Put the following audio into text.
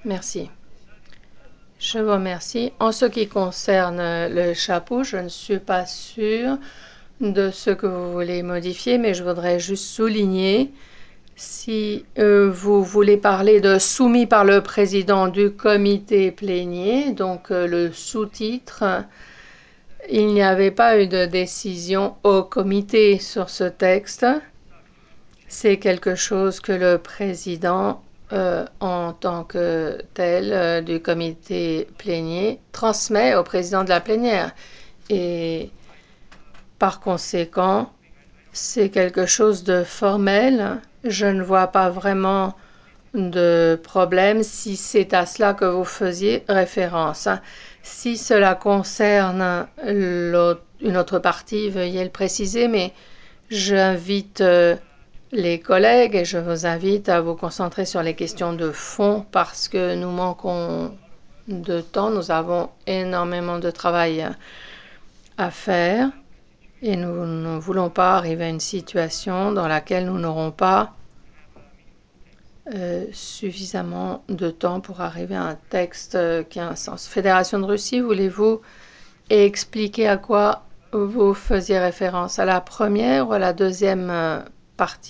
Merci. Je vous remercie. En ce qui concerne le chapeau, je ne suis pas sûre de ce que vous voulez modifier, mais je voudrais juste souligner si vous voulez parler de soumis par le président du comité plénier, donc le sous-titre, il n'y avait pas eu de décision au comité sur ce texte. C'est quelque chose que le président, en tant que tel du comité plénier, transmet au président de la plénière. Et par conséquent, c'est quelque chose de formel. Je ne vois pas vraiment de problème si c'est à cela que vous faisiez référence. Si cela concerne une autre partie, veuillez le préciser, mais j'invite les collègues et je vous invite à vous concentrer sur les questions de fond parce que nous manquons de temps, nous avons énormément de travail à faire et nous ne voulons pas arriver à une situation dans laquelle nous n'aurons pas suffisamment de temps pour arriver à un texte qui a un sens. Fédération de Russie, voulez-vous expliquer à quoi vous faisiez référence, à la première ou à la deuxième partie?